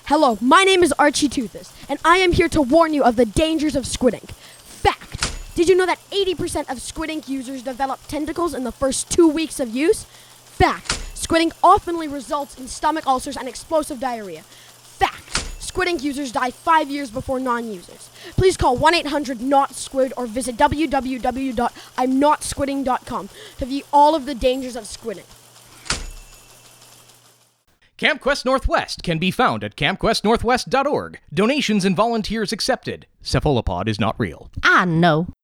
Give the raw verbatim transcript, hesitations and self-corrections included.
Hello, my name is Archie Toothus, and I am here to warn you of the dangers of squid ink. Fact! Did you know that eighty percent of squid ink users develop tentacles in the first two weeks of use? Fact! Squid ink often results in stomach ulcers and explosive diarrhea. Fact! Squid ink users die five years before non-users. Please call one eight hundred not squid or visit w w w dot i'm not squidding dot com to view all of the dangers of squid ink. Camp Quest Northwest can be found at camp quest northwest dot org. Donations and volunteers accepted. Cephalopod is not real. I know.